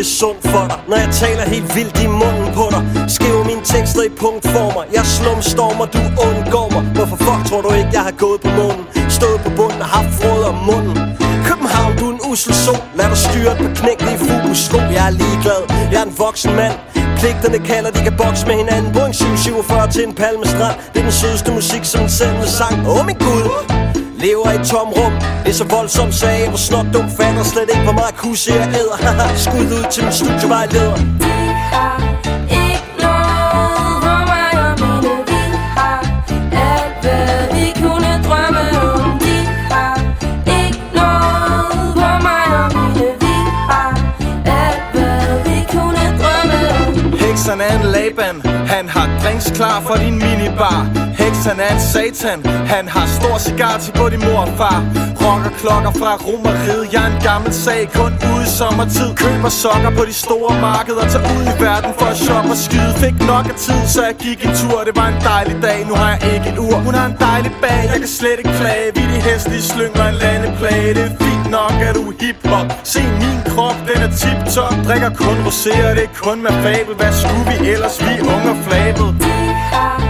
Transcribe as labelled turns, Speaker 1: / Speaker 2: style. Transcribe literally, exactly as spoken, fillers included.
Speaker 1: det er sundt for dig. Når jeg taler helt vildt i munden på dig, skriver mine tekster i punktformer. Jeg slumstormer, du undgår mig. Hvorfor fuck tror du ikke, jeg har gået på månen? Stået på bunden og haft frød om munden. København, du er en usel sol. Lad dig styre på knækkende i Fubu-sko. Jeg er ligeglad, jeg er en voksen mand. Pligterne kalder, de kan bokse med hinanden. Boeing syv syvogfyrre til en palmestrand. Det er den sødeste musik som en sendende sang. Åh oh, min Gud, lever i et tomrum. Det er så voldsomt, sagde jeg var snot dum. Fatter slet ikke, hvor meget kusse jeg æder. Skud ud til min studievejleder.
Speaker 2: Heksen er en Laban, han har drinks klar for din minibar. Heksen er en satan, han har stor cigar til både din mor og far. Rocker klokker fra Romeriet, jeg er en gammel sag, kun ude i sommertid. Køber sokker på de store markeder, tager ud i verden for at shoppe og skyde. Fik nok af tid, så jeg gik en tur, det var en dejlig dag, nu har jeg ikke et ur. Hun har en dejlig bag, jeg kan slet ikke klage. Vi de hæslige slynger en landeplage. Det er fint nok, at du er hiphop. Se min krop, den er tip-top. Drikker kun rosé, og det er kun med fabel. Hvad skulle vi ellers, vi unge og flabet?